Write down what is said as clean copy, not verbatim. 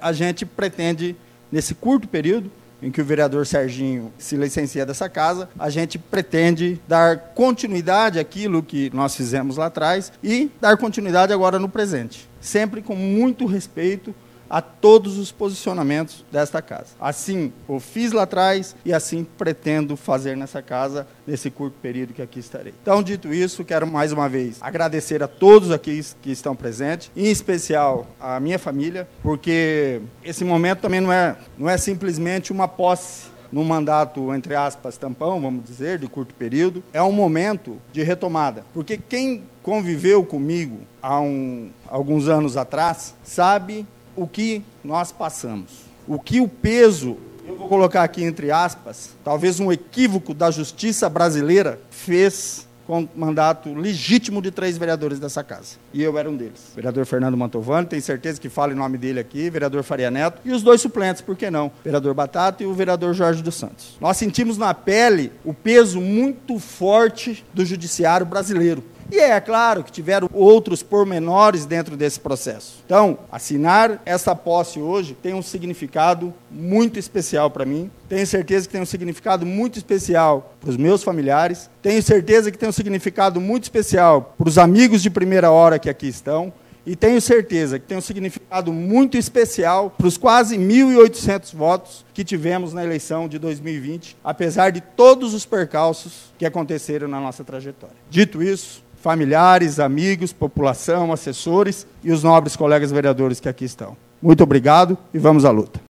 a gente pretende, nesse curto período em que o vereador Serginho se licencia dessa casa, a gente pretende dar continuidade àquilo que nós fizemos lá atrás e dar continuidade agora no presente, sempre com muito respeito a todos os posicionamentos desta casa. Assim eu fiz lá atrás e assim pretendo fazer nessa casa nesse curto período que aqui estarei. Então, dito isso, quero mais uma vez agradecer a todos aqui que estão presentes, em especial a minha família, porque esse momento também não é simplesmente uma posse num mandato, entre aspas, tampão, vamos dizer, de curto período. É um momento de retomada, porque quem conviveu comigo há alguns anos atrás sabe o que nós passamos, o que o peso, eu vou colocar aqui entre aspas, talvez um equívoco da justiça brasileira fez com o mandato legítimo de 3 vereadores dessa casa. E eu era um deles. Vereador Fernando Mantovani, tenho certeza que fala em nome dele aqui, vereador Faria Neto, e os 2 suplentes, por que não? Vereador Batata e o vereador Jorge dos Santos. Nós sentimos na pele o peso muito forte do judiciário brasileiro. E é claro que tiveram outros pormenores dentro desse processo. Então, assinar essa posse hoje tem um significado muito especial para mim. Tenho certeza que tem um significado muito especial para os meus familiares. Tenho certeza que tem um significado muito especial para os amigos de primeira hora que aqui estão. E tenho certeza que tem um significado muito especial para os quase 1.800 votos que tivemos na eleição de 2020, apesar de todos os percalços que aconteceram na nossa trajetória. Dito isso, familiares, amigos, população, assessores e os nobres colegas vereadores que aqui estão. Muito obrigado e vamos à luta.